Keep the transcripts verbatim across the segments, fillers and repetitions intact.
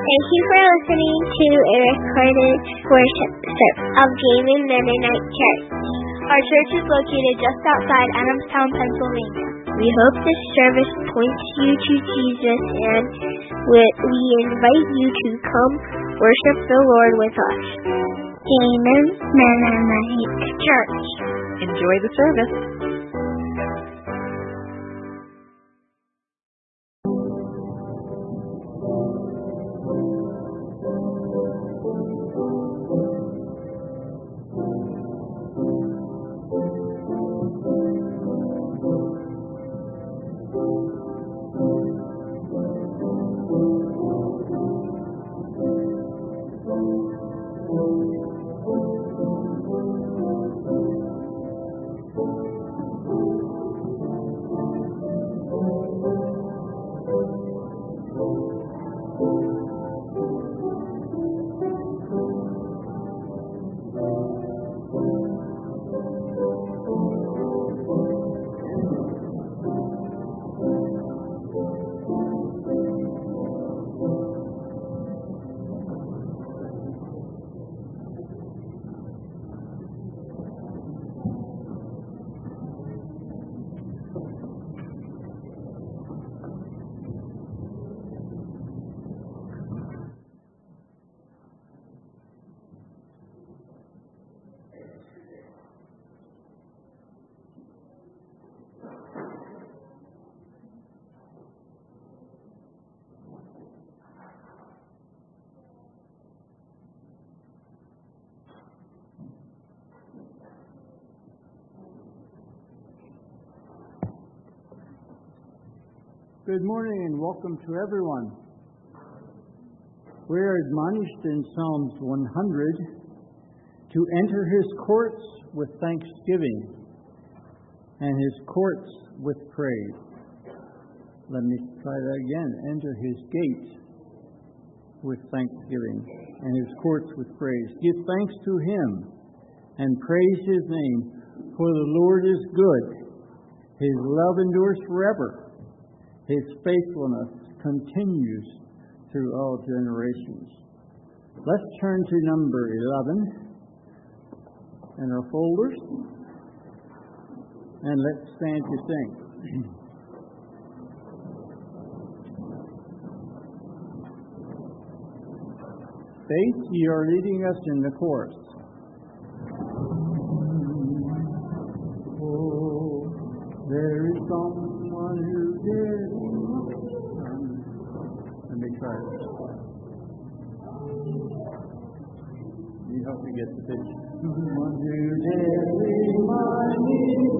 Thank you for listening to a recorded worship service of Gaming Mennonite Church. Our church is located just outside Adamstown, Pennsylvania. We hope this service points you to Jesus, and we invite you to come worship the Lord with us. Gaming Mennonite Church. Enjoy the service. Good morning and welcome to everyone. We are admonished in Psalms one hundred to enter His courts with thanksgiving and His courts with praise. Let me try that again. Enter His gates with thanksgiving and His courts with praise. Give thanks to Him and praise His name, for the Lord is good. His love endures forever. His faithfulness continues through all generations. Let's turn to number eleven in our folders, and let's stand to sing. Faith, you are leading us in the chorus. Oh, there is someone who did. Let me try it. You help me get the picture. Someone who did remind me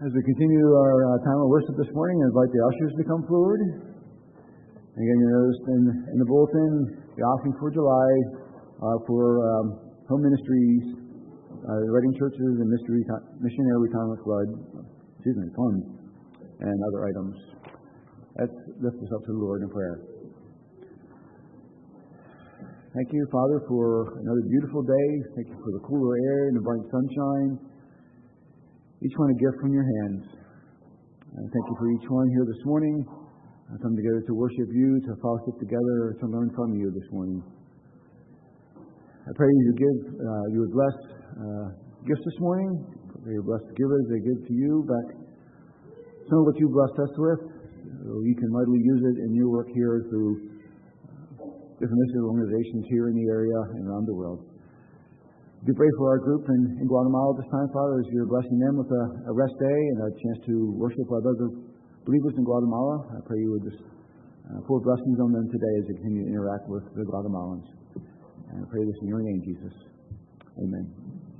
As we continue our uh, time of worship this morning, I invite the ushers to come forward. Again, you noticed in, in the bulletin, the offering for July uh, for um, home ministries, uh, Reading Churches, and Mystery, Missionary Retirement Flood, excuse me, funds, and other items. Let's lift us up to the Lord in prayer. Thank you, Father, for another beautiful day. Thank you for the cooler air and the bright sunshine. Each one a gift from your hands. And thank you for each one here this morning. I come together to worship you, to fellowship together, to learn from you this morning. I pray you give, uh, you would bless uh, gifts this morning. I pray you bless the givers they give to you. But some of what you blessed us with, so you can mightily use it in your work here through different missionary organizations here in the area and around the world. We pray for our group in, in Guatemala this time, Father, as you're blessing them with a, a rest day and a chance to worship with other believers in Guatemala. I pray you would just uh, pour blessings on them today as they continue to interact with the Guatemalans. And I pray this in your name, Jesus. Amen.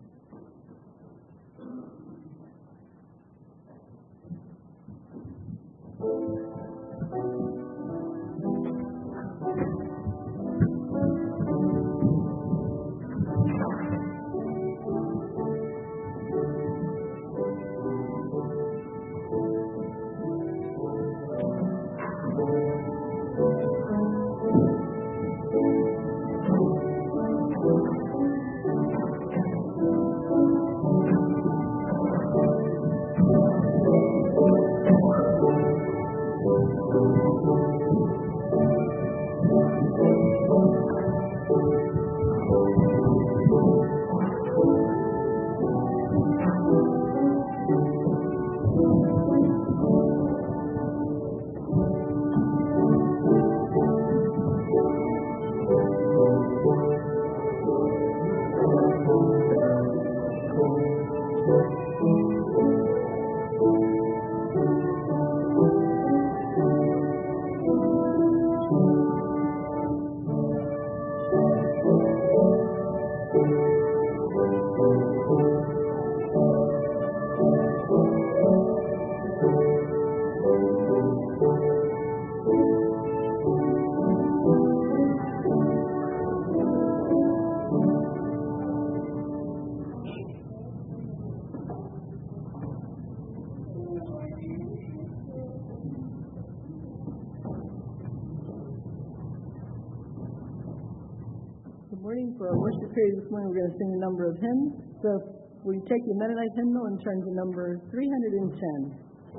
For our worship period this morning, we're going to sing a number of hymns. So if we take the Mennonite hymnal and turn to number three hundred ten.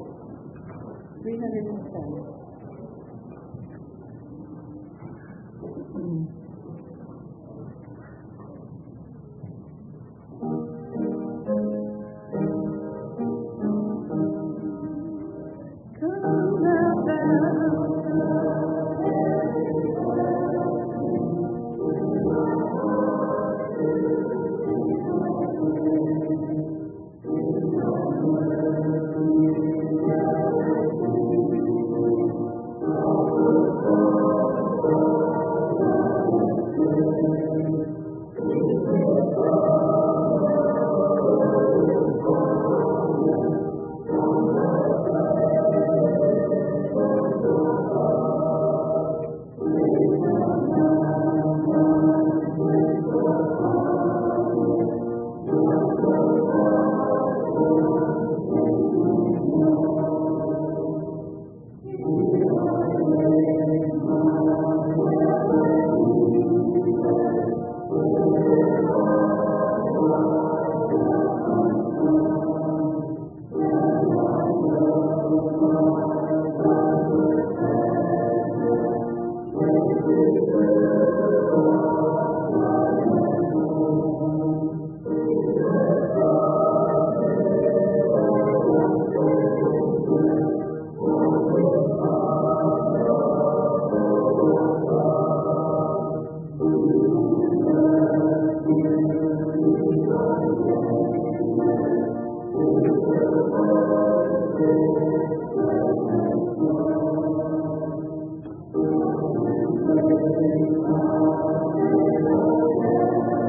three hundred ten.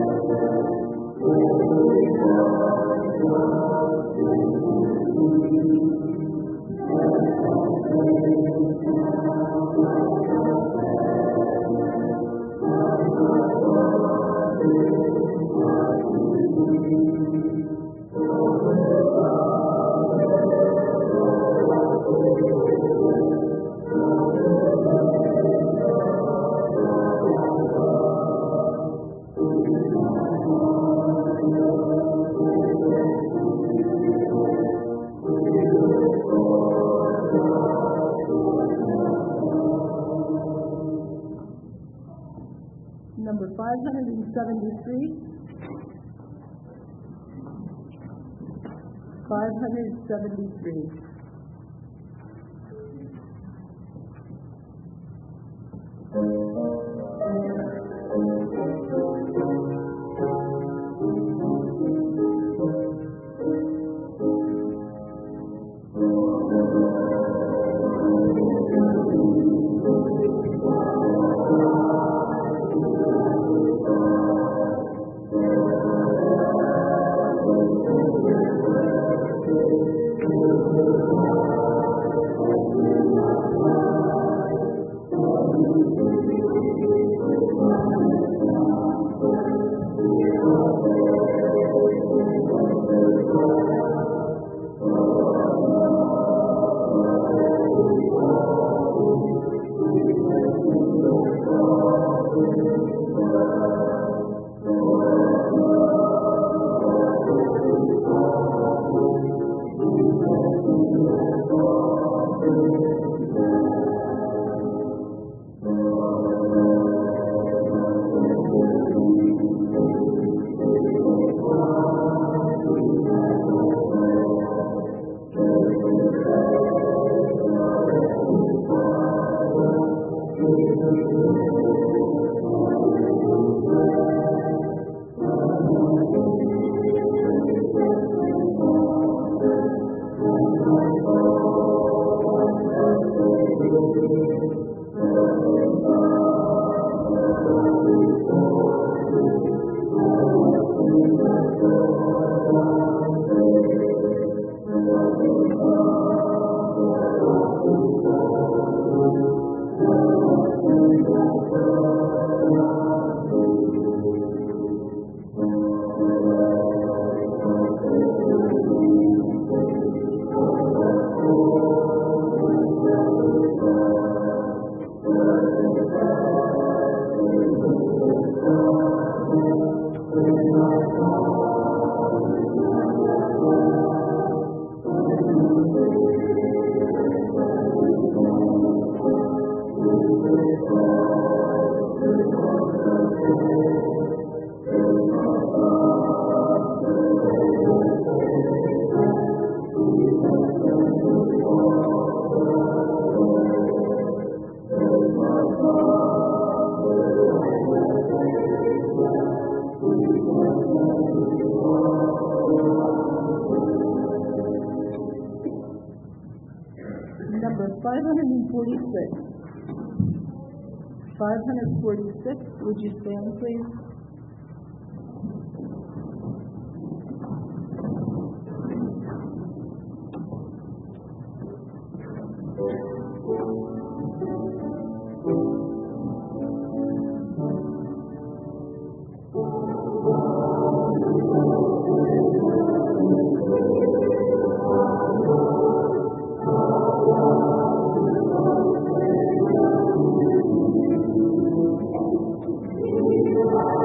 Thank you. Number five hundred seventy-three. five hundred seventy-three. five hundred forty-six. five hundred forty-six, would you stand, please? Thank you.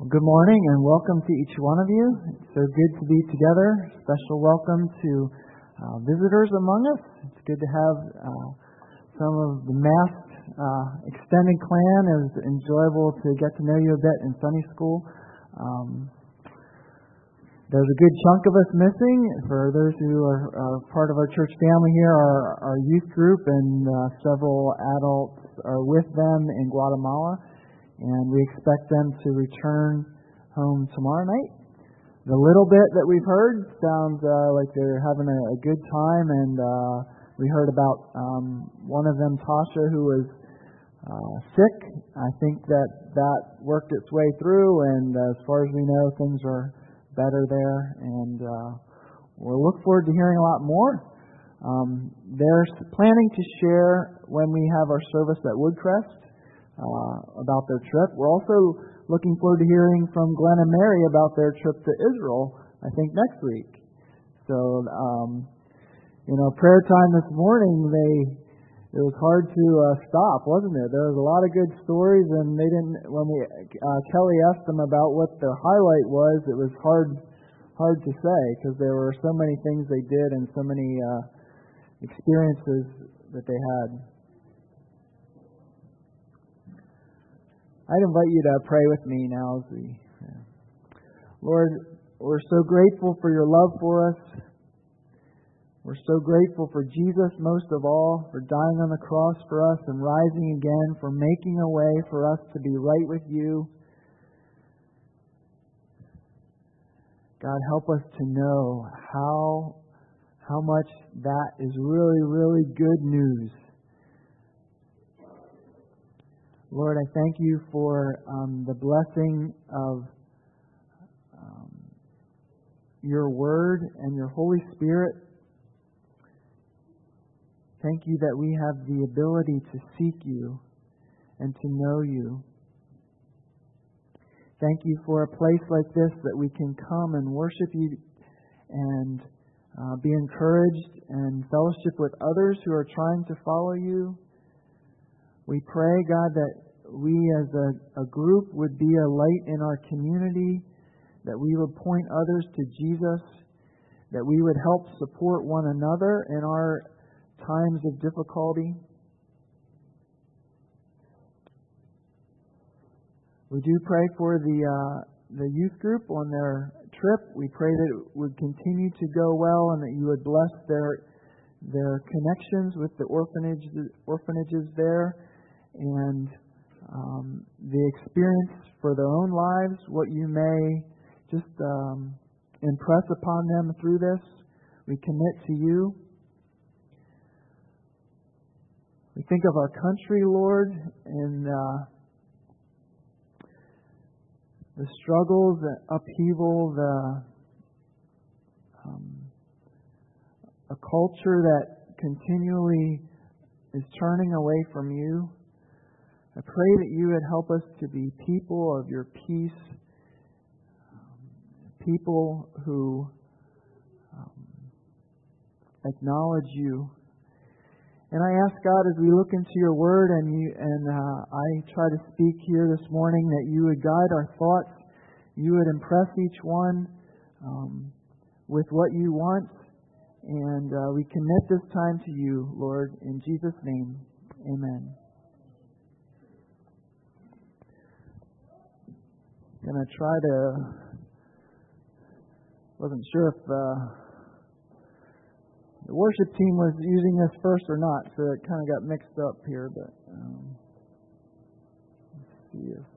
Good morning and welcome to each one of you. It's so good to be together. Special welcome to uh, visitors among us. It's good to have uh, some of the masked uh, extended clan. It was enjoyable to get to know you a bit in Sunday school. Um, there's a good chunk of us missing. For those who are uh, part of our church family here, our, our youth group and uh, several adults are with them in Guatemala. And we expect them to return home tomorrow night. The little bit that we've heard sounds uh, like they're having a, a good time, and uh, we heard about um, one of them, Tasha, who was uh, sick. I think that that worked its way through, and uh, as far as we know, things are better there, and uh, we'll look forward to hearing a lot more. Um, they're planning to share when we have our service at Woodcrest Uh, about their trip. We're also looking forward to hearing from Glenn and Mary about their trip to Israel, I think next week. So, um, you know, prayer time this morning, they it was hard to uh, stop, wasn't it? There was a lot of good stories, and they didn't. When we uh, Kelly asked them about what the highlight was, it was hard hard to say because there were so many things they did and so many uh, experiences that they had. I'd invite you to pray with me now as we, yeah. Lord, we're so grateful for your love for us. We're so grateful for Jesus most of all, for dying on the cross for us and rising again, for making a way for us to be right with you. God, help us to know how, how much that is really, really good news. Lord, I thank you for um, the blessing of um, your Word and your Holy Spirit. Thank you that we have the ability to seek you and to know you. Thank you for a place like this that we can come and worship you and uh, be encouraged and fellowship with others who are trying to follow you. We pray, God, that we as a, a group would be a light in our community, that we would point others to Jesus, that we would help support one another in our times of difficulty. We do pray for the uh, the youth group on their trip. We pray that it would continue to go well and that you would bless their their connections with the orphanage orphanages there. And um, the experience for their own lives, what you may just um, impress upon them through this, we commit to you. We think of our country, Lord, and uh, the struggles, the upheaval, the um, a culture that continually is turning away from you. I pray that you would help us to be people of your peace, people who um, acknowledge you. And I ask God, as we look into your word and you and uh, I try to speak here this morning, that you would guide our thoughts, you would impress each one um, with what you want, and uh, we commit this time to you, Lord, in Jesus' name. Amen. Gonna try to. Wasn't sure if uh, the worship team was using this first or not, so it kind of got mixed up here. But um, let's see if.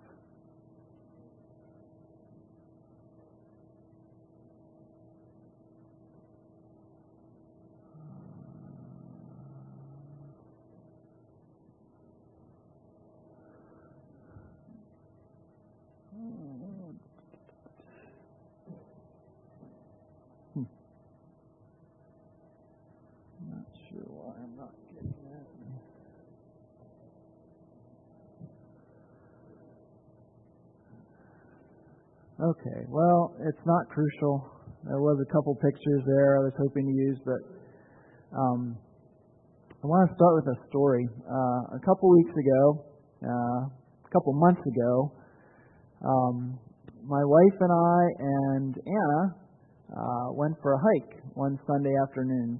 Okay, well, it's not crucial. There was a couple pictures there I was hoping to use, but um, I want to start with a story. Uh, a couple weeks ago, uh, a couple months ago, um, my wife and I and Anna uh, went for a hike one Sunday afternoon.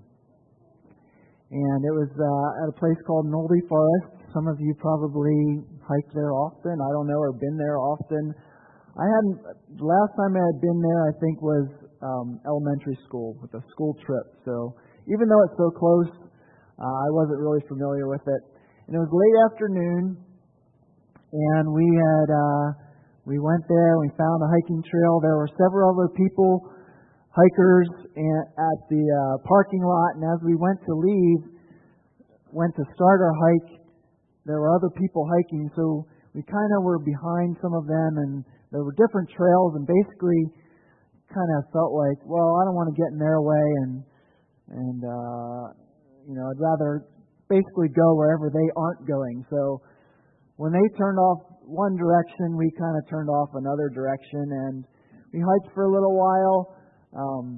And it was uh, at a place called Nolde Forest. Some of you probably hike there often. I don't know, or been there often. I hadn't. The last time I had been there, I think, was um, elementary school with a school trip. So even though it's so close, uh, I wasn't really familiar with it. And it was late afternoon, and we had uh, we went there. We found a hiking trail. There were several other people, hikers, and at the uh, parking lot. And as we went to leave, went to start our hike, there were other people hiking. So we kind of were behind some of them, and there were different trails. And basically, kind of felt like, well, I don't want to get in their way, and and uh, you know, I'd rather basically go wherever they aren't going. So when they turned off one direction, we kind of turned off another direction, and we hiked for a little while. Um,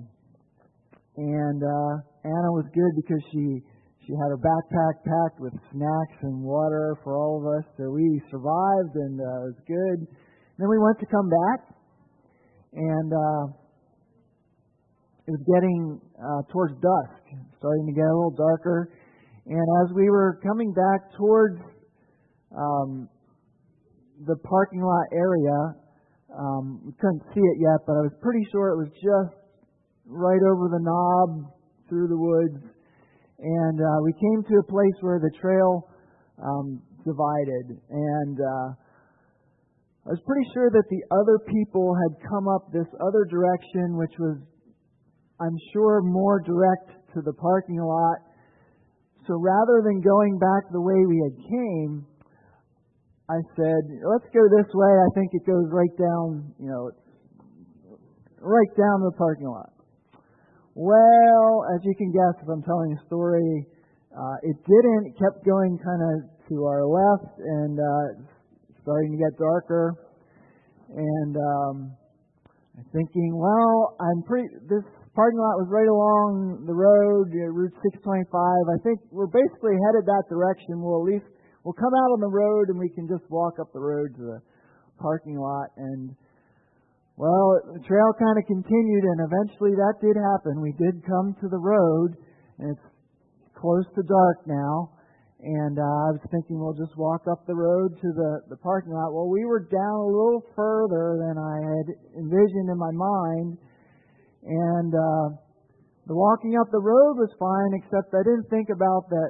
and uh, Anna was good because she she had her backpack packed with snacks and water for all of us, so we survived, and uh, it was good. And then we went to come back, and uh, it was getting uh, towards dusk, starting to get a little darker. And as we were coming back towards um, the parking lot area, um, we couldn't see it yet, but I was pretty sure it was just right over the knob through the woods. And uh, we came to a place where the trail um, divided. And uh, I was pretty sure that the other people had come up this other direction, which was, I'm sure, more direct to the parking lot. So rather than going back the way we had came, I said, let's go this way. I think it goes right down, you know, right down the parking lot. Well, as you can guess, if I'm telling a story, uh, it didn't. It kept going kind of to our left, and uh, it's starting to get darker. And um, I'm thinking, well, I'm pretty. This parking lot was right along the road, Route six twenty-five. I think we're basically headed that direction. We'll at least we'll come out on the road, and we can just walk up the road to the parking lot. And well, the trail kind of continued, and eventually that did happen. We did come to the road, and it's close to dark now. And uh, I was thinking we'll just walk up the road to the, the parking lot. Well, we were down a little further than I had envisioned in my mind. And uh, the walking up the road was fine, except I didn't think about that.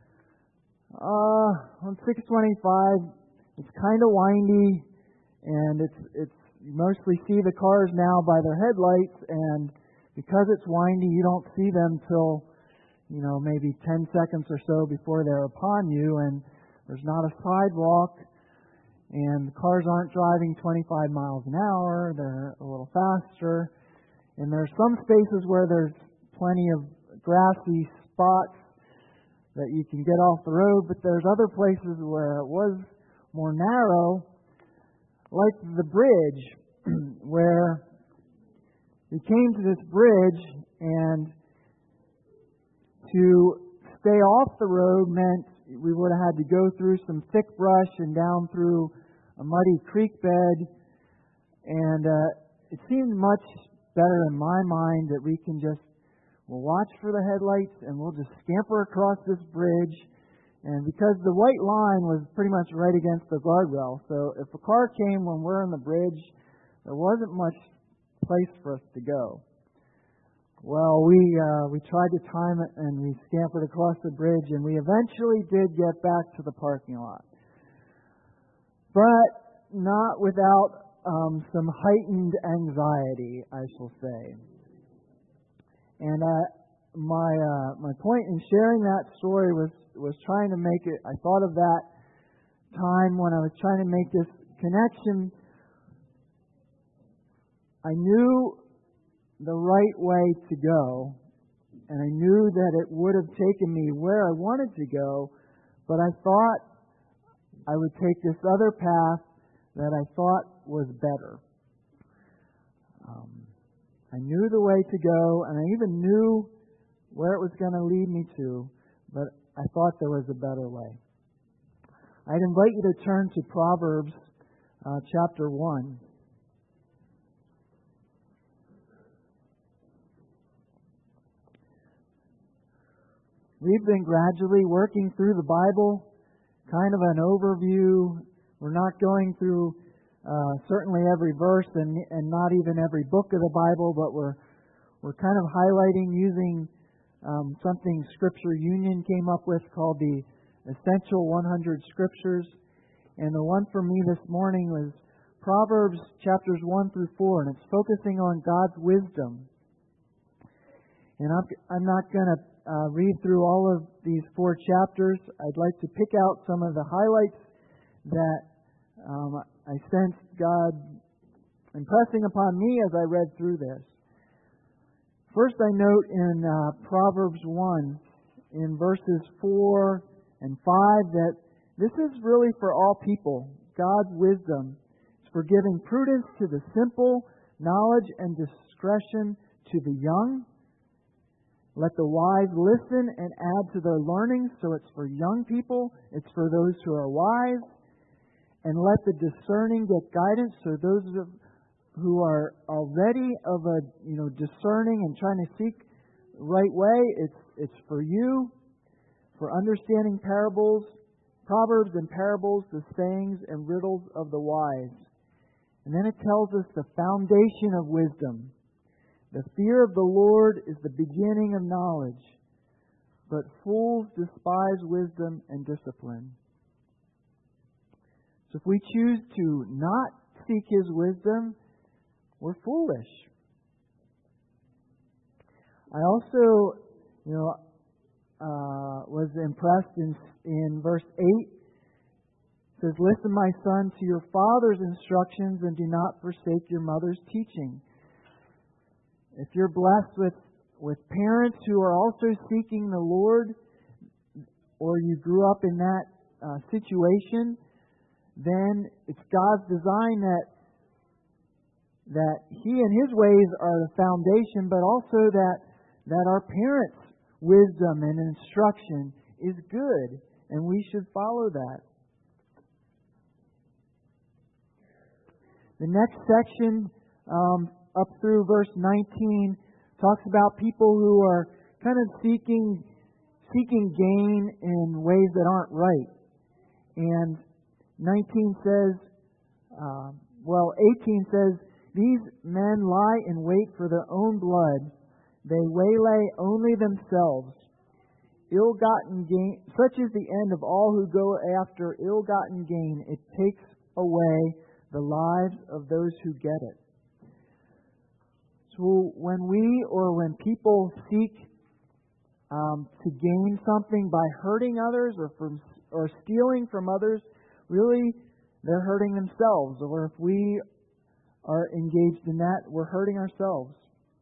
Uh, on six twenty-five, it's kind of windy, and it's it's you mostly see the cars now by their headlights, and because it's windy, you don't see them till, you know, maybe ten seconds or so before they're upon you, and there's not a sidewalk, and the cars aren't driving twenty-five miles an hour, they're a little faster, and there's some spaces where there's plenty of grassy spots that you can get off the road, but there's other places where it was more narrow, like the bridge, where we came to this bridge, and to stay off the road meant we would have had to go through some thick brush and down through a muddy creek bed, and uh, it seemed much better in my mind that we can just, we'll watch for the headlights, and we'll just scamper across this bridge. And because the white line was pretty much right against the guardrail, so if a car came when we're on the bridge, there wasn't much place for us to go. Well, we uh, we tried to time it, and we scampered across the bridge, and we eventually did get back to the parking lot. But not without um, some heightened anxiety, I shall say. And uh, my uh, my point in sharing that story was was trying to make it, I thought of that time when I was trying to make this connection. I knew the right way to go, and I knew that it would have taken me where I wanted to go, but I thought I would take this other path that I thought was better. Um, I knew the way to go, and I even knew where it was going to lead me to, but I thought there was a better way. I'd invite you to turn to Proverbs uh, chapter one. we've been gradually working through the Bible, kind of an overview. We're not going through uh, certainly every verse and, and not even every book of the Bible, but we're we're kind of highlighting using um, something Scripture Union came up with called the Essential one hundred Scriptures. And the one for me this morning was Proverbs chapters one through four, and it's focusing on God's wisdom. And I'm, I'm not going to uh, read through all of these four chapters. I'd like to pick out some of the highlights that um, I sensed God impressing upon me as I read through this. First, I note in uh, Proverbs one, in verses four and five, that this is really for all people. God's wisdom is for giving prudence to the simple, knowledge and discretion to the young. Let the wise listen and add to their learning. So it's for young people. It's for those who are wise. And let the discerning get guidance. So those who are already of a you know discerning and trying to seek the right way, it's it's for you. For understanding parables, proverbs and parables, the sayings and riddles of the wise. And then it tells us the foundation of wisdom. The fear of the Lord is the beginning of knowledge, but fools despise wisdom and discipline. So if we choose to not seek His wisdom, we're foolish. I also, you know, uh, was impressed in in verse eight. It says, "Listen, my son, to your father's instructions, and do not forsake your mother's teaching." If you're blessed with, with parents who are also seeking the Lord, or you grew up in that uh, situation, then it's God's design that that He and His ways are the foundation, but also that that our parents' wisdom and instruction is good, and we should follow that. The next section, um, up through verse nineteen, talks about people who are kind of seeking seeking gain in ways that aren't right. And nineteen says, uh, well, eighteen says, "These men lie in wait for their own blood. They waylay only themselves. Ill-gotten gain, such is the end of all who go after ill-gotten gain. It takes away the lives of those who get it." So when we or when people seek um, to gain something by hurting others or from or stealing from others, really they're hurting themselves. Or if we are engaged in that, we're hurting ourselves.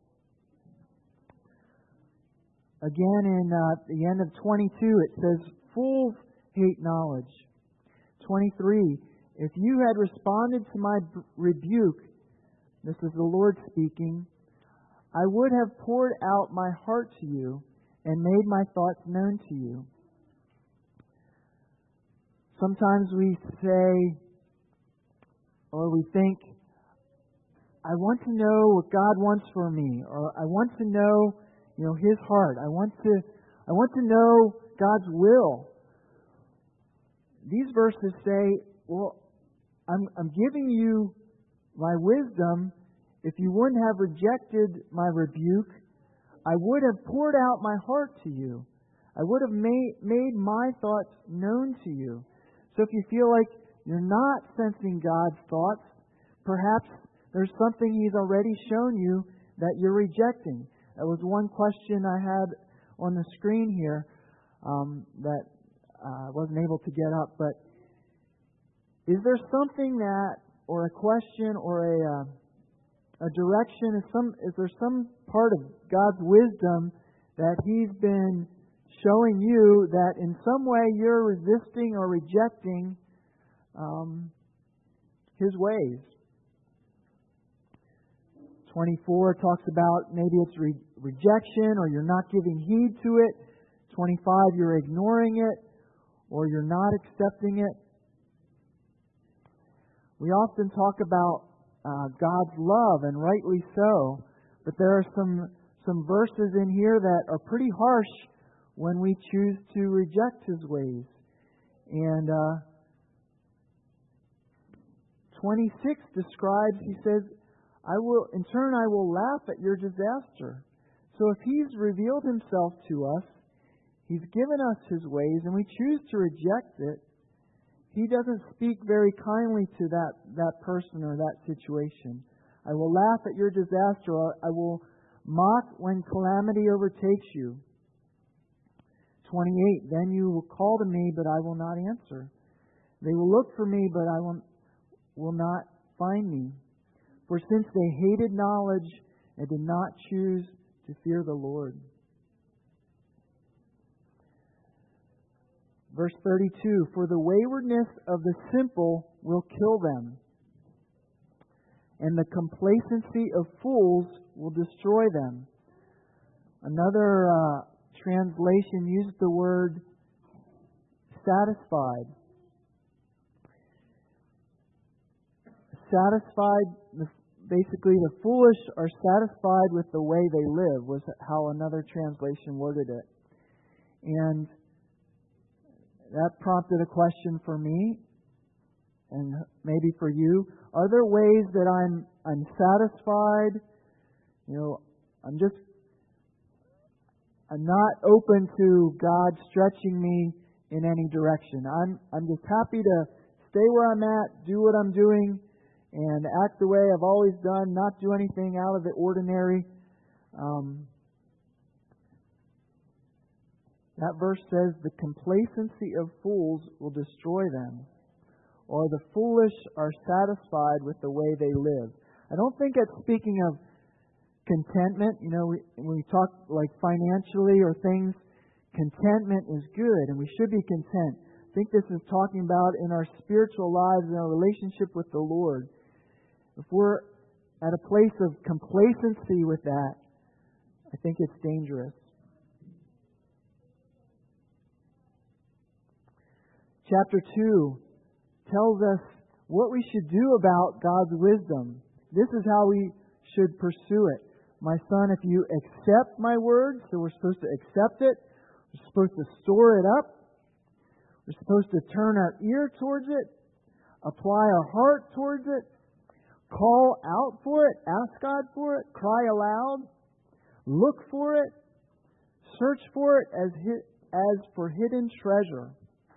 Again, in uh, the end of twenty-two, it says, "Fools hate knowledge." twenty-three, "If you had responded to my b- rebuke," this is the Lord speaking, "I would have poured out my heart to you and made my thoughts known to you." Sometimes we say, or we think, I want to know what God wants for me, or I want to know, you know, His heart. I want to, I want to know God's will. These verses say, well, I'm, I'm giving you my wisdom. If you wouldn't have rejected my rebuke, I would have poured out my heart to you. I would have made, made my thoughts known to you. So if you feel like you're not sensing God's thoughts, perhaps there's something He's already shown you that you're rejecting. That was one question I had on the screen here um, that uh, I wasn't able to get up. But is there something that, or a question, or a uh, a direction? Is some is there some part of God's wisdom that He's been showing you that in some way you're resisting or rejecting um, His ways? twenty-four talks about maybe it's re- rejection, or you're not giving heed to it. twenty-five, you're ignoring it, or you're not accepting it. We often talk about uh, God's love, and rightly so, but there are some some verses in here that are pretty harsh when we choose to reject His ways. And uh, twenty-six describes, he says, I will, in turn I will laugh at your disaster. So if He's revealed Himself to us, He's given us His ways, and we choose to reject it, He doesn't speak very kindly to that, that person or that situation. I will laugh at your disaster. I will mock when calamity overtakes you. twenty-eight, then you will call to me, but I will not answer. They will look for me, but I will, will not find me. For since they hated knowledge and did not choose to fear the Lord. Verse thirty-two, for the waywardness of the simple will kill them, and the complacency of fools will destroy them. Another uh, translation used the word satisfied. Satisfied, basically the foolish are satisfied with the way they live, was how another translation worded it. And that prompted a question for me, and maybe for you. Are there ways that I'm unsatisfied? You know, I'm just, I'm not open to God stretching me in any direction. I'm, I'm just happy to stay where I'm at, do what I'm doing, and act the way I've always done, not do anything out of the ordinary. Um, that verse says, the complacency of fools will destroy them, or the foolish are satisfied with the way they live. I don't think it's speaking of contentment. You know, we, when we talk like financially or things, contentment is good, and we should be content. I think this is talking about in our spiritual lives and our relationship with the Lord. If we're at a place of complacency with that, I think it's dangerous. Chapter two tells us what we should do about God's wisdom. This is how we should pursue it. My son, if you accept my word, so we're supposed to accept it, we're supposed to store it up, we're supposed to turn our ear towards it, apply our heart towards it, call out for it, ask God for it, cry aloud, look for it, search for it as as for hidden treasure.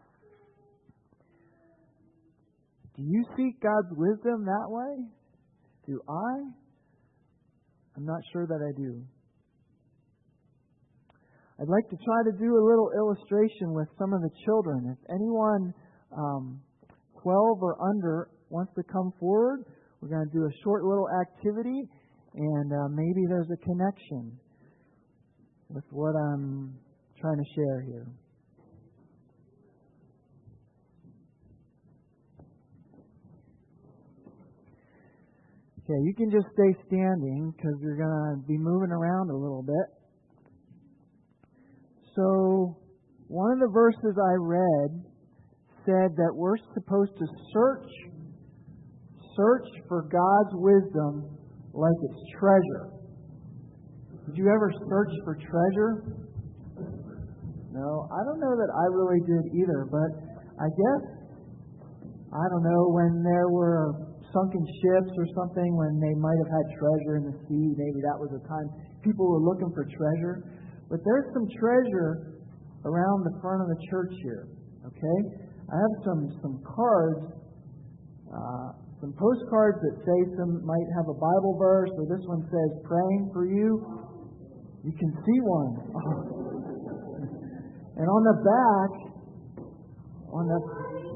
Do you seek God's wisdom that way? Do I? I'm not sure that I do. I'd like to try to do a little illustration with some of the children. If anyone um, twelve or under wants to come forward, we're going to do a short little activity, and uh, maybe there's a connection with what I'm trying to share here. Okay, you can just stay standing because you're going to be moving around a little bit. So, one of the verses I read said that we're supposed to search, search for God's wisdom like it's treasure. Did you ever search for treasure? No, I don't know that I really did either, but I guess, I don't know, when there were sunken ships or something, when they might have had treasure in the sea, maybe that was a time people were looking for treasure. But there's some treasure around the front of the church here, okay? I have some some cards, uh, some postcards that say some might have a Bible verse, or this one says, praying for you. You can see one. And on the back, on the...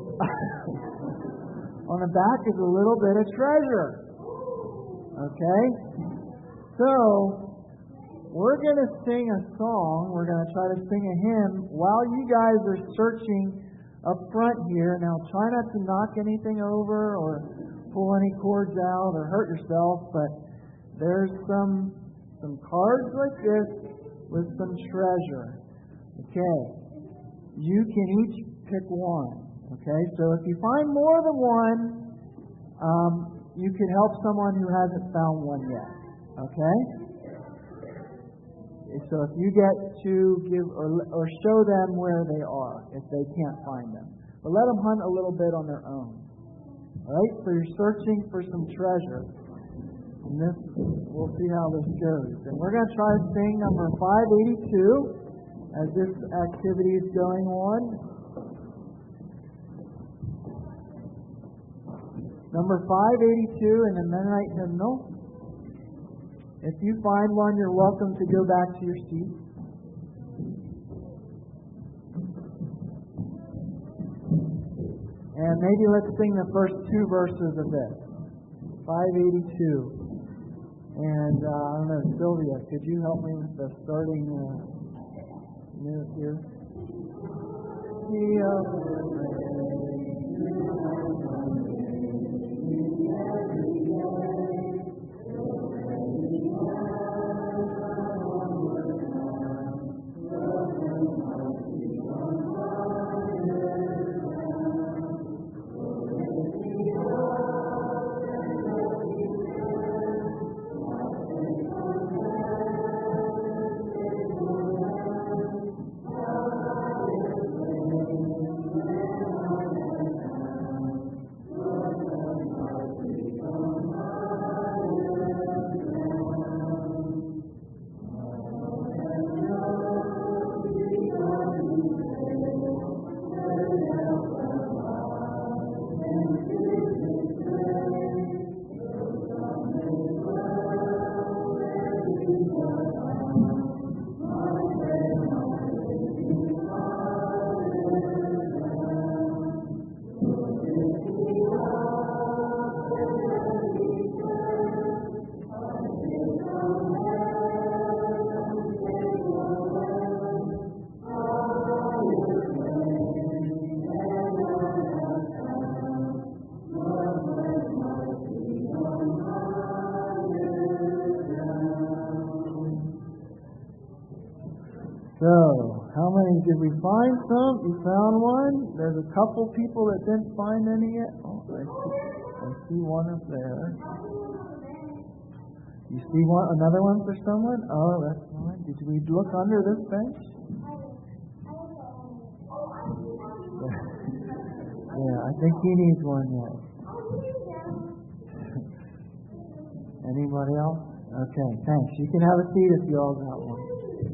On the back is a little bit of treasure. Okay? So, we're going to sing a song. We're going to try to sing a hymn while you guys are searching up front here. Now, try not to knock anything over or pull any cords out or hurt yourself, but there's some some cards like this with some treasure. Okay? You can each pick one. Okay, so if you find more than one, um, you can help someone who hasn't found one yet. Okay? So if you get to give or, or show them where they are if they can't find them. But let them hunt a little bit on their own. All right? So you're searching for some treasure. And this, we'll see how this goes. And we're going to try to sing number five eighty-two as this activity is going on. Number five eighty-two in the Mennonite hymnal. If you find one, you're welcome to go back to your seat. And maybe let's sing the first two verses of this. five eighty-two. And uh, I don't know, Sylvia, could you help me with the starting uh, minute here? So, how many did we find? Some? You found one? There's a couple people that didn't find any yet. Oh, I see, I see one up there. You see one, another one for someone? Oh, that's fine. Did we look under this bench? Yeah, I think he needs one yet. Anybody else? Okay, thanks. You can have a seat if you all got one.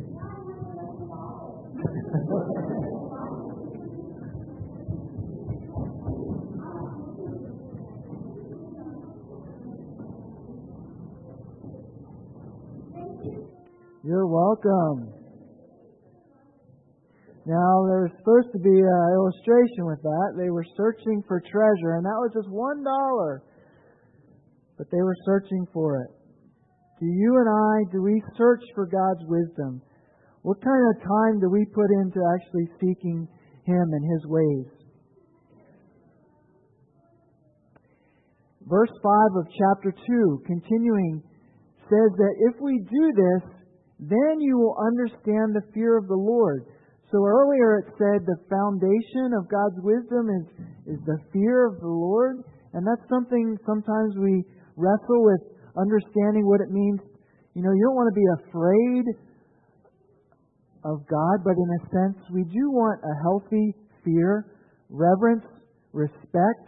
You're welcome. Now, there's supposed to be an illustration with that. They were searching for treasure, and that was just one dollar. But they were searching for it. Do you and I, do we search for God's wisdom? What kind of time do we put into actually seeking Him and His ways? Verse five of chapter two, continuing, says that if we do this, then you will understand the fear of the Lord. So earlier it said the foundation of God's wisdom is, is the fear of the Lord. And that's something sometimes we wrestle with understanding what it means. You know, you don't want to be afraid of God, but in a sense, we do want a healthy fear, reverence, respect.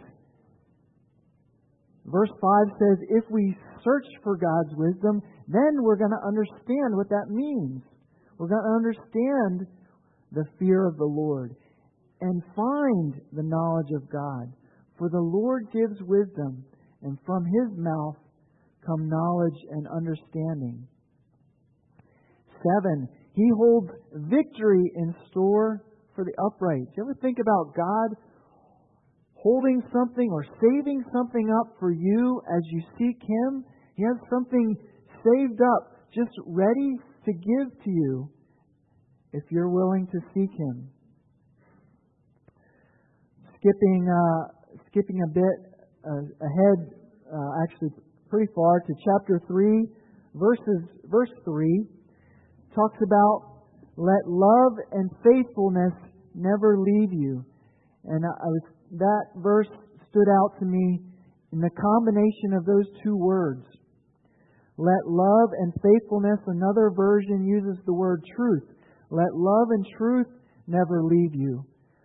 Verse five says, if we search for God's wisdom, then we're going to understand what that means. We're going to understand the fear of the Lord and find the knowledge of God. For the Lord gives wisdom, and from His mouth come knowledge and understanding. Seven, He holds victory in store for the upright. Do you ever think about God holding something or saving something up for you as you seek Him? He has something saved up, just ready to give to you if you're willing to seek Him. Skipping, uh, skipping a bit uh, ahead, uh, actually pretty far to chapter three, verses verse three, talks about let love and faithfulness never leave you. And I was that verse stood out to me in the combination of those two words. Let love and faithfulness, another version uses the word truth. Let love and truth never leave you.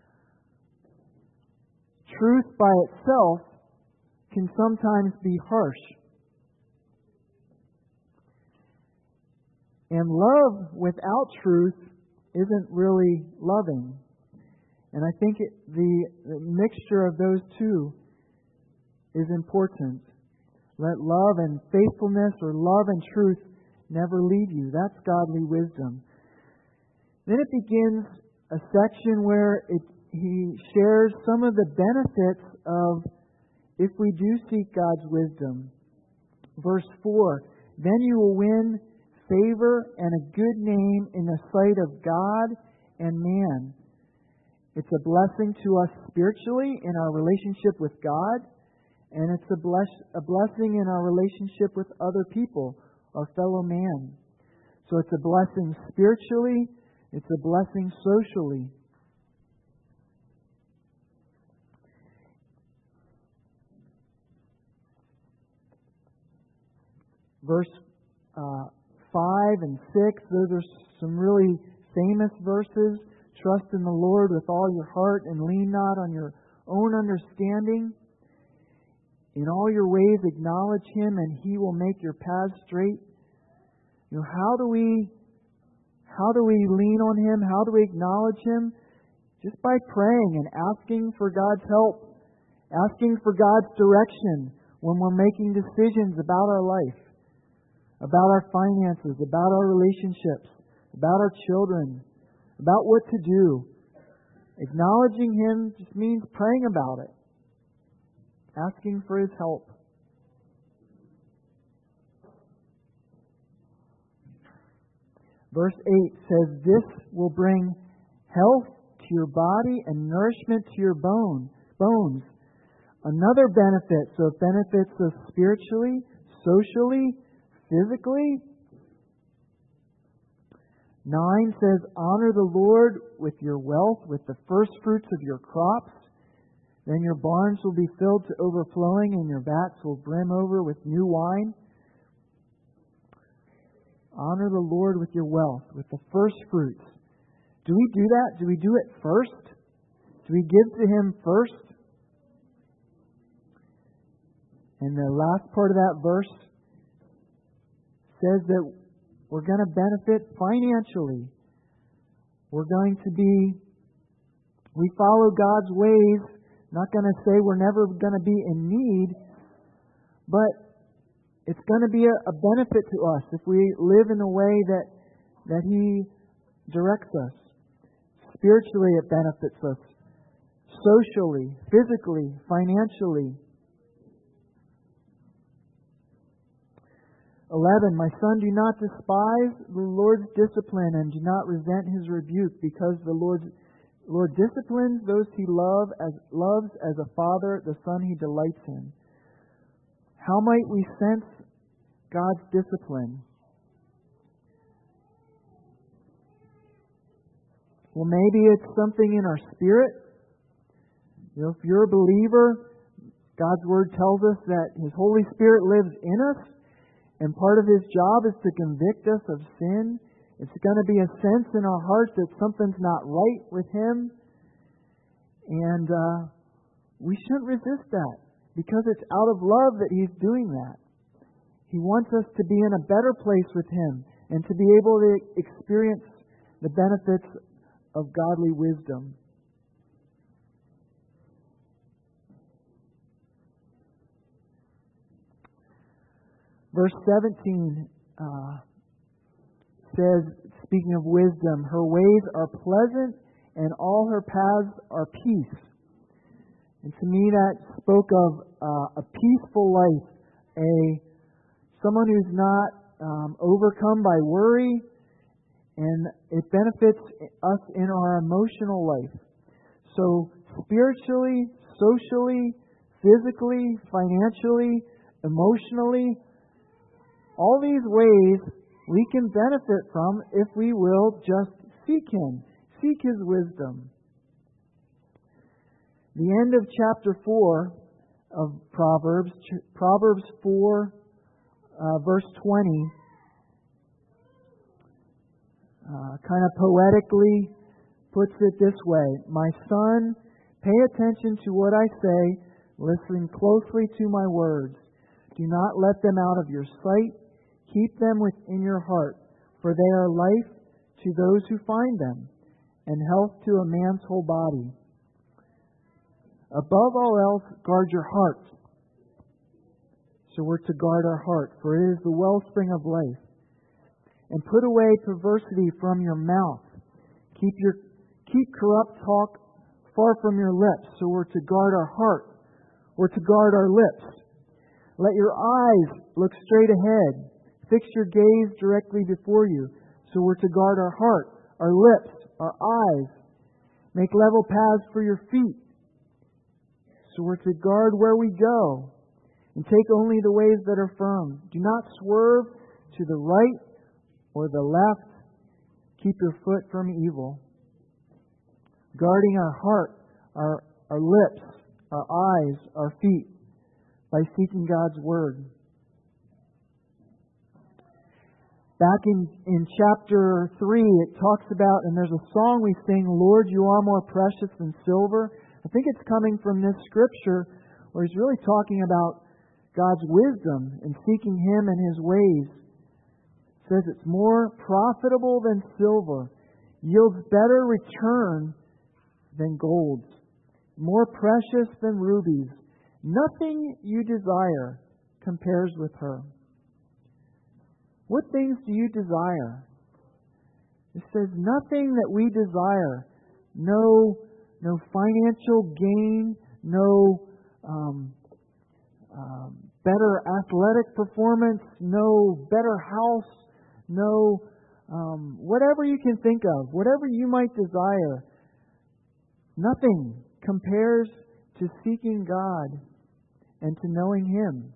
Truth by itself can sometimes be harsh. And love without truth isn't really loving. And I think it, the, the mixture of those two is important. Let love and faithfulness, or love and truth, never leave you. That's godly wisdom. Then it begins a section where it, he shares some of the benefits of if we do seek God's wisdom. Verse four, then you will win favor and a good name in the sight of God and man. It's a blessing to us spiritually in our relationship with God, and it's a, bless, a blessing in our relationship with other people, our fellow man. So it's a blessing spiritually, it's a blessing socially. Verse uh, five and six, those are some really famous verses. Trust in the Lord with all your heart and lean not on your own understanding. In all your ways acknowledge Him and He will make your paths straight. You know, how do we how do we lean on Him? How do we acknowledge Him? Just by praying and asking for God's help. Asking for God's direction when we're making decisions about our life, about our finances, about our relationships, about our children, about what to do. Acknowledging Him just means praying about it. Asking for His help. Verse eight says, this will bring health to your body and nourishment to your bone, bones. Another benefit, so it benefits us spiritually, socially, physically. Nine says, honor the Lord with your wealth, with the first fruits of your crops. Then your barns will be filled to overflowing, and your vats will brim over with new wine. Honor the Lord with your wealth, with the first fruits. Do we do that? Do we do it first? Do we give to Him first? And the last part of that verse says that we're going to benefit financially. We're going to be, we follow God's ways. Not going to say we're never going to be in need, but it's going to be a, a benefit to us if we live in a way that that He directs us. Spiritually, it benefits us. Socially, physically, financially. Eleven, my son, do not despise the Lord's discipline and do not resent His rebuke, because the Lord's Lord disciplines those He love as, loves as a father, the son He delights in. How might we sense God's discipline? Well, maybe it's something in our spirit. You know, if you're a believer, God's Word tells us that His Holy Spirit lives in us, and part of His job is to convict us of sin. It's going to be a sense in our heart that something's not right with Him. And uh, we shouldn't resist that, because it's out of love that He's doing that. He wants us to be in a better place with Him and to be able to experience the benefits of godly wisdom. Verse seventeen uh, says, speaking of wisdom, her ways are pleasant and all her paths are peace. And to me that spoke of uh, a peaceful life, a someone who's not um, overcome by worry, and it benefits us in our emotional life. So spiritually, socially, physically, financially, emotionally, all these ways we can benefit from if we will just seek Him, seek His wisdom. The end of chapter four of Proverbs, Proverbs four, uh, verse twenty, uh, kind of poetically puts it this way: "My son, pay attention to what I say. Listen closely to my words. Do not let them out of your sight. Keep them within your heart, for they are life to those who find them, and health to a man's whole body. Above all else, guard your heart." So we're to guard our heart, for it is the wellspring of life. "And put away perversity from your mouth. Keep your keep corrupt talk far from your lips." So we're to guard our heart. We're to guard our lips. "Let your eyes look straight ahead. Fix your gaze directly before you." So we're to guard our heart, our lips, our eyes. "Make level paths for your feet." So we're to guard where we go. "And take only the ways that are firm. Do not swerve to the right or the left. Keep your foot from evil." Guarding our heart, our, our lips, our eyes, our feet, by seeking God's Word. Back in, in chapter three, it talks about, and there's a song we sing, "Lord, you are more precious than silver." I think it's coming from this scripture where he's really talking about God's wisdom and seeking Him and His ways. It says it's more profitable than silver, yields better return than gold, more precious than rubies. Nothing you desire compares with her. What things do you desire? It says nothing that we desire. No, no financial gain, no um, um, better athletic performance, no better house, no um, whatever you can think of, whatever you might desire. Nothing compares to seeking God and to knowing Him.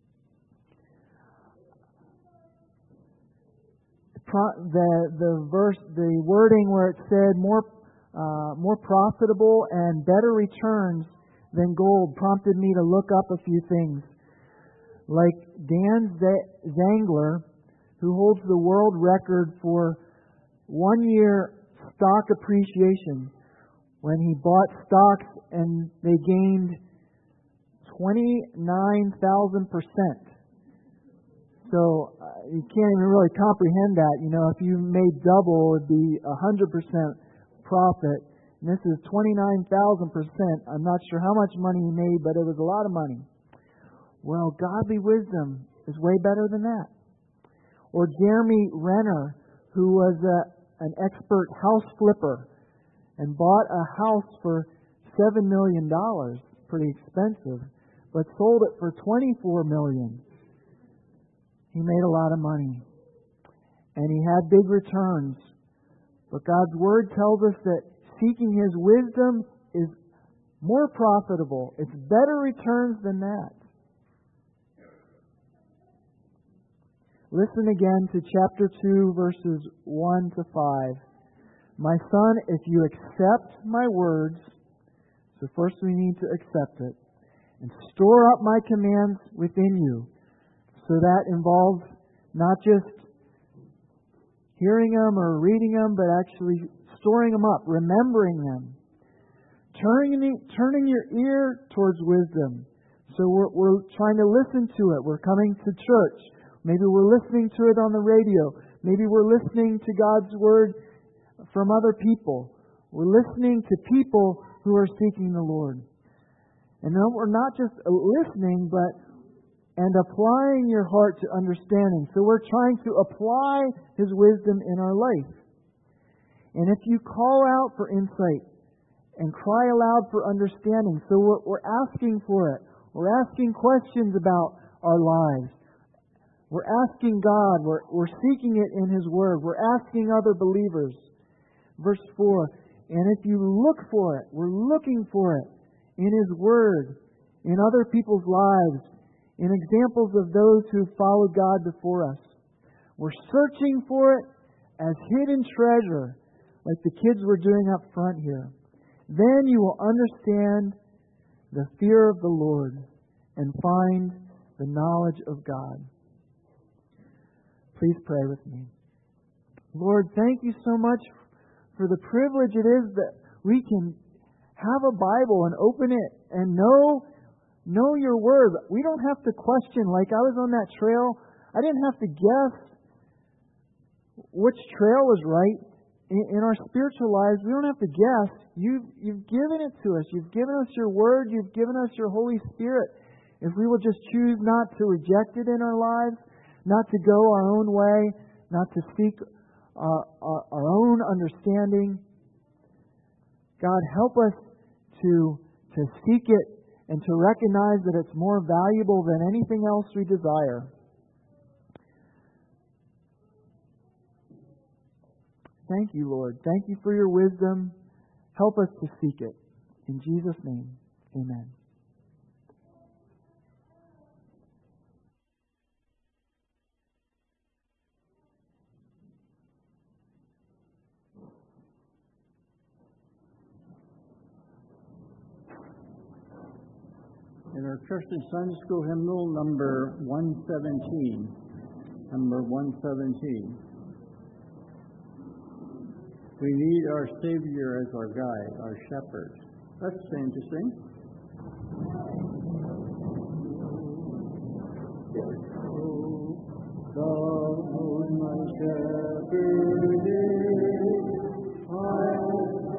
The the verse, the wording where it said more uh, more profitable and better returns than gold prompted me to look up a few things. Like Dan Zangler, who holds the world record for one year stock appreciation, when he bought stocks and they gained twenty-nine thousand percent. So uh, you can't even really comprehend that. You know, if you made double, it would be one hundred percent profit. And this is twenty-nine thousand percent. I'm not sure how much money he made, but it was a lot of money. Well, godly wisdom is way better than that. Or Jeremy Renner, who was a, an expert house flipper and bought a house for seven million dollars, pretty expensive, but sold it for twenty-four million dollars. He made a lot of money. And he had big returns. But God's Word tells us that seeking His wisdom is more profitable. It's better returns than that. Listen again to chapter two, verses one to five. "My son, if you accept my words," so first we need to accept it, "and store up my commands within you." So that involves not just hearing them or reading them, but actually storing them up, remembering them. Turning, turning your ear towards wisdom. So we're, we're trying to listen to it. We're coming to church. Maybe we're listening to it on the radio. Maybe we're listening to God's Word from other people. We're listening to people who are seeking the Lord. And then we're not just listening, but and applying your heart to understanding. So we're trying to apply His wisdom in our life. And if you call out for insight and cry aloud for understanding, so we're, we're asking for it. We're asking questions about our lives. We're asking God. We're, we're seeking it in His Word. We're asking other believers. Verse four, "And if you look for it," we're looking for it in His Word, in other people's lives, in examples of those who followed God before us. We're searching for it as hidden treasure, like the kids were doing up front here. Then you will understand the fear of the Lord and find the knowledge of God. Please pray with me. Lord, thank you so much for the privilege it is that we can have a Bible and open it and know, know your word. We don't have to question. Like I was on that trail, I didn't have to guess which trail was right. In, in our spiritual lives, we don't have to guess. You've, you've given it to us. You've given us your word. You've given us your Holy Spirit. If we will just choose not to reject it in our lives, not to go our own way, not to seek our, our, our own understanding, God, help us to, to seek it and to recognize that it's more valuable than anything else we desire. Thank you, Lord. Thank you for your wisdom. Help us to seek it. In Jesus' name, amen. In our Christian Sunday School hymnal number one seventeen, number one seventeen, we need our Savior as our guide, our shepherd. Let's stand to sing. God, my shepherd is, I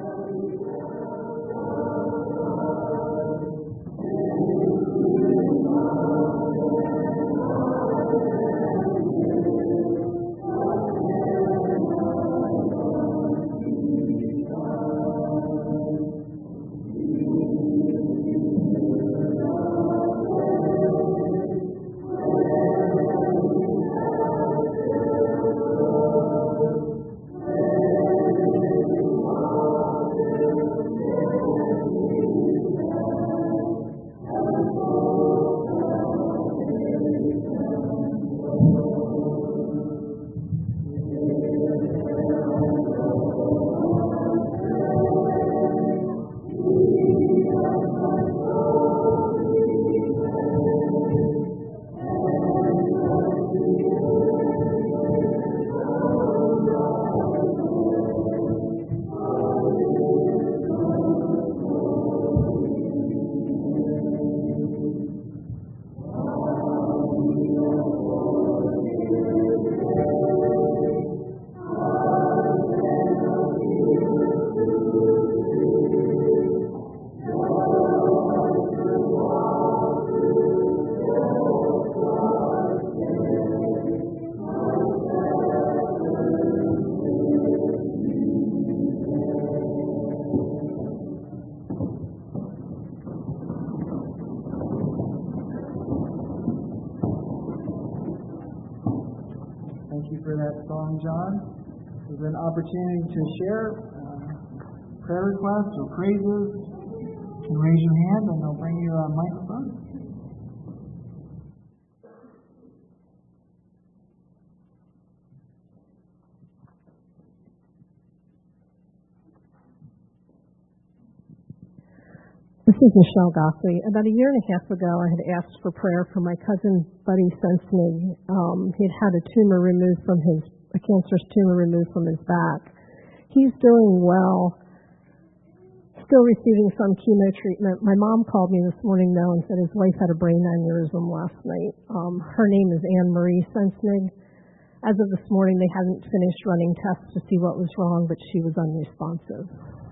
for that song, John. It was an opportunity to share uh, prayer requests or praises. You can raise your hand and they'll bring you a microphone. This is Michelle Goffley. About a year and a half ago, I had asked for prayer for my cousin, Buddy Sensnig. Um, he had had a tumor removed from his, a cancerous tumor removed from his back. He's doing well, still receiving some chemo treatment. My mom called me this morning, though, and said his wife had a brain aneurysm last night. Um, her name is Anne Marie Sensnig. As of this morning, they hadn't finished running tests to see what was wrong, but she was unresponsive.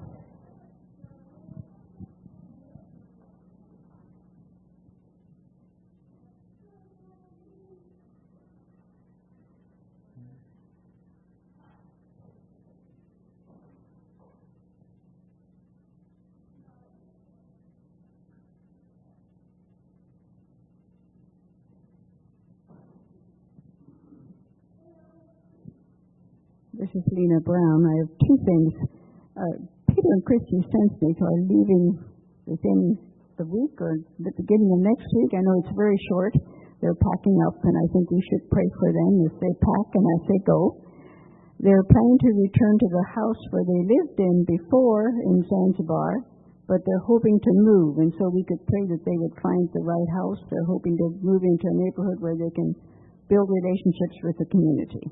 This is Lena Brown. I have two things. Uh, Peter and Christy Sensnig are leaving within the week or the beginning of next week. I know it's very short. They're packing up, and I think we should pray for them as they pack and as they go. They're planning to return to the house where they lived in before in Zanzibar, but they're hoping to move, and so we could pray that they would find the right house. They're hoping to move into a neighborhood where they can build relationships with the community.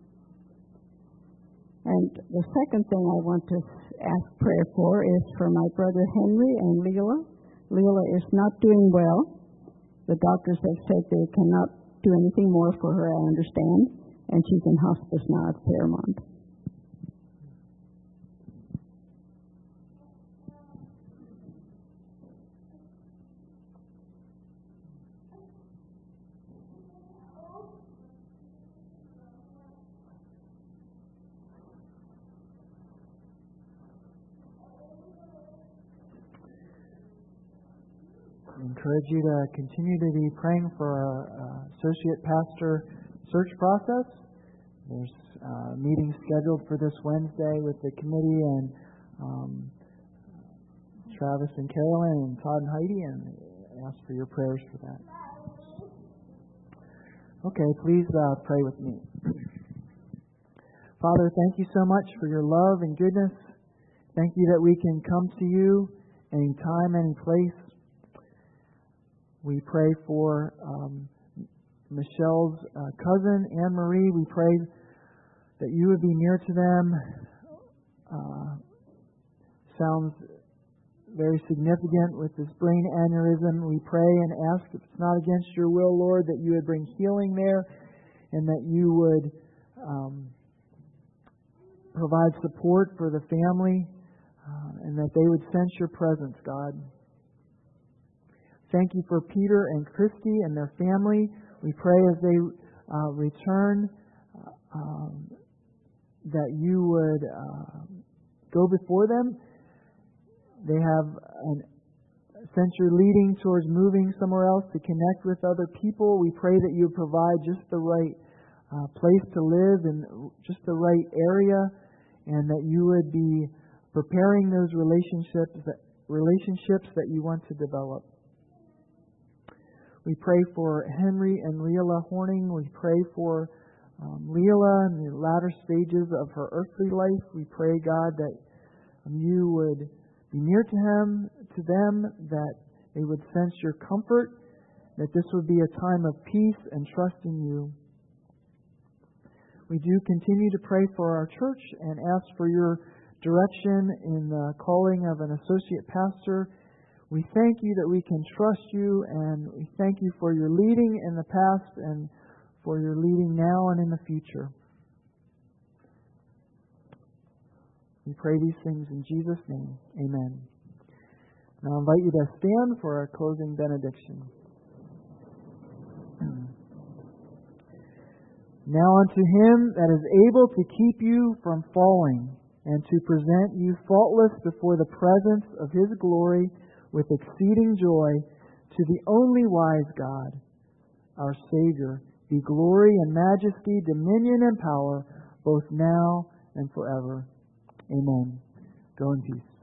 And the second thing I want to ask prayer for is for my brother Henry and Leela. Leela is not doing well. The doctors have said they cannot do anything more for her, I understand, and she's in hospice now at Fairmont. I encourage you to continue to be praying for our uh, associate pastor search process. There's uh, meetings scheduled for this Wednesday with the committee and um, Travis and Carolyn and Todd and Heidi, and ask for your prayers for that. Okay, please uh, pray with me. Father, thank you so much for your love and goodness. Thank you that we can come to you anytime, any place. We pray for um, Michelle's uh, cousin, Anne Marie. We pray that you would be near to them. Uh, sounds very significant with this brain aneurysm. We pray and ask, if it's not against your will, Lord, that you would bring healing there and that you would um, provide support for the family uh, and that they would sense your presence, God. Thank you for Peter and Christy and their family. We pray as they uh, return uh, um, that you would uh, go before them. They have an sense you're leading towards moving somewhere else to connect with other people. We pray that you would provide just the right uh, place to live and just the right area, and that you would be preparing those relationships that, relationships that you want to develop. We pray for Henry and Leela Horning. We pray for um, Leela in the latter stages of her earthly life. We pray, God, that um, you would be near to him, to them, that they would sense your comfort, that this would be a time of peace and trust in you. We do continue to pray for our church and ask for your direction in the calling of an associate pastor. We thank you that we can trust you, and we thank you for your leading in the past and for your leading now and in the future. We pray these things in Jesus' name. Amen. Now I invite you to stand for our closing benediction. Now unto him that is able to keep you from falling and to present you faultless before the presence of his glory with exceeding joy, to the only wise God, our Savior, be glory and majesty, dominion and power, both now and forever. Amen. Go in peace.